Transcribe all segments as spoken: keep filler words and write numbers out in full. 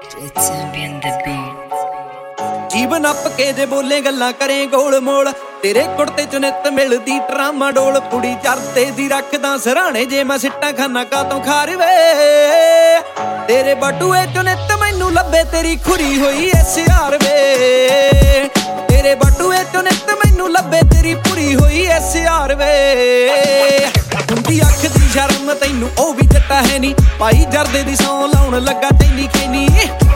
ਜੀਵਨ up ਕੇ ਜੇ ਬੋਲੇ ਗੱਲਾਂ ਕਰੇ ਗੋਲ ਮੋਲ ਤੇਰੇ ਕੁੜਤੇ ਚ ਨਿੱਤ ਮਿਲਦੀ ਟਰਾਮਾ ਡੋਲ ਕੁੜੀ ਚਰਤੇ ਦੀ ਰੱਖਦਾ ਸਰਾਣੇ ਜੇ ਮੈਂ ਸਿੱਟਾਂ ਖਾਨਾ ਕਾਤੋਂ ਖਾਰਵੇ ਤੇਰੇ ਬਟੂਏ ਚ ਨਿੱਤ ਮੈਨੂੰ ਲੱਭੇ ਤੇਰੀ ਖੁਰੀ ਹੋਈ ਐਸ ਯਾਰ ਵੇ ਤੇਰੇ ਬਟੂਏ ਚ ਨਿੱਤ ਮੈਨੂੰ ਲੱਭੇ ਤੇਰੀ ਪੂਰੀ ਹੋਈ ਐਸ ਯਾਰ ਵੇ ਹੁੰਦੀ ਅੱਖ ਦੀ ਸ਼ਰਮ ਤੈਨੂੰ ਉਹ ਵੀ ਜੱਟਾ ਹੈ ਨੀ ਭਾਈ ਜਰਦੇ ਦੀ ਸੌਂ ਲਾਉਣ ਲੱਗਾ ਤੈਨੀ ਖੈਨੀ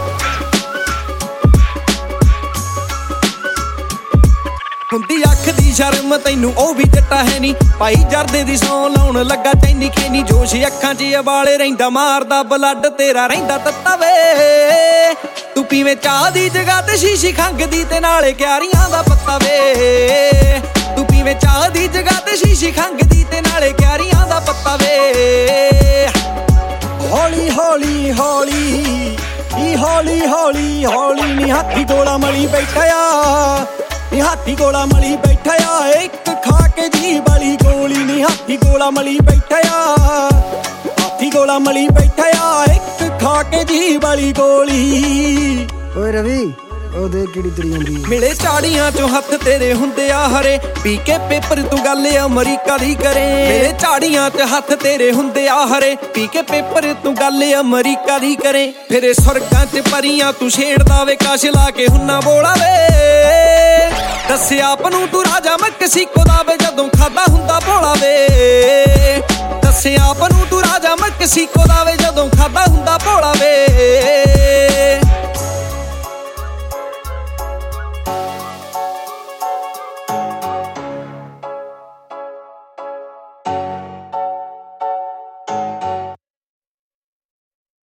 ਹੁੰਦੀ ਅੱਖ ਦੀ ਸ਼ਰਮ ਤੈਨੂੰ ਉਹ ਵੀ ਜੱਟਾ ਹੈ ਨੀ ਭਾਈ ਜਰਦੇ ਦੀ ਸੌਂ ਲਾਉਣ ਲੱਗਾ ਤੈਨੀ ਖੈਨੀ ਜੋਸ਼ ਅੱਖਾਂ 'ਚ ਉਬਾਲੇ ਰਹਿੰਦਾ ਮਾਰਦਾ ਬਲੱਡ ਤੇਰਾ ਰਹਿੰਦਾ ਤੱਤਾ ਵੇ ਤੂੰ ਪੀਵੇਂ ਚਾਹ ਦੀ ਜਗ੍ਹਾ ਤੇ ਸ਼ੀਸ਼ੀ ਖੰਗਦੀ ਤੇ ਨਾਲੇ ਕਿਆਰੀਆਂ ਦਾ ਪੱਤਾ ਵੇ ਤੂੰ ਪੀਵੇਂ ਚਾਹ ਦੀ ਜਗ੍ਹਾ ਤੇ ਸ਼ੀਸ਼ੀ ਖੰਗਦੀ ਤੇ ਨਾਲੇ ਕਿਆਰੀਆਂ ਦਾ ਪੱਤਾ ਵੇ ਹੌਲੀ ਹੌਲੀ ਹੌਲੀ ਈ ਹੌਲੀ ਹੌਲੀ ਹੌਲੀ ਨੀ ਹਾਥੀ ਗੋਲਾ ਮਲੀ ਬੈਠਾ ਆ ਨੀ ਹਾਥੀ ਗੋਲਾ ਮਲੀ ਬੈਠਾ ਆ ਇੱਕ ਖਾ ਕੇ ਜੀ ਵਾਲੀ ਗੋਲੀ ਨੀ ਹਾਥੀ ਗੋਲਾ ਮਲੀ ਬੈਠਾ ਆ ਹਾਥੀ ਗੋਲਾ ਮਲੀ ਬੈਠਾ ਆ ਇੱਕ ਖਾ ਕੇ ਜੀ ਵਾਲੀ ਗੋਲੀ ਓਏ ਰਵੀ ਉਹ ਦੇ ਕਿਹੜੀ ਤਰੀ ਹੁੰਦੀ ਮਿਲੇ ਝਾੜੀਆਂ ਚੋਂ ਹੱਥ ਤੇਰੇ ਹੁੰਦੇ ਆ ਹਰੇ ਪੀ ਕੇ ਪੇਪਰ ਤੂੰ ਗੱਲ ਅਮਰੀਕਾ ਦੀ ਕਰੇ ਮਿਲੇ ਝਾੜੀਆਂ ਚ ਹੱਥ ਤੇਰੇ ਹੁੰਦੇ ਆ ਹਰੇ ਪੀ ਕੇ ਪੇਪਰ ਤੂੰ ਗੱਲ ਅਮਰੀਕਾ ਦੀ ਕਰੇ ਫਿਰੇ ਸੁਰਗਾਂ ਚ ਪਰੀਆਂ ਤੂੰ ਛੇੜਦਾ ਵੇ ਕਾਸ਼ ਲਾ ਕੇ ਹੁੰਨਾ ਬੋਲਾ ਵੇ ਦੱਸਿਆ ਆਪ ਨੂੰ ਤੂੰ ਰਾਜਾ ਮੈਕਸੀਕੋ ਦਾ ਵੇ ਜਦੋਂ ਖਾਦਾ ਹੁੰਦਾ ਭੋਲਾ ਵੇ ਦੱਸਿਆ ਆਪ ਨੂੰ ਤੂੰ ਰਾਜਾ ਮੈਕਸੀਕੋ ਦਾ ਵੇ ਜਦੋਂ ਖਾਦਾ ਹੁੰਦਾ ਭੋਲਾ ਵੇ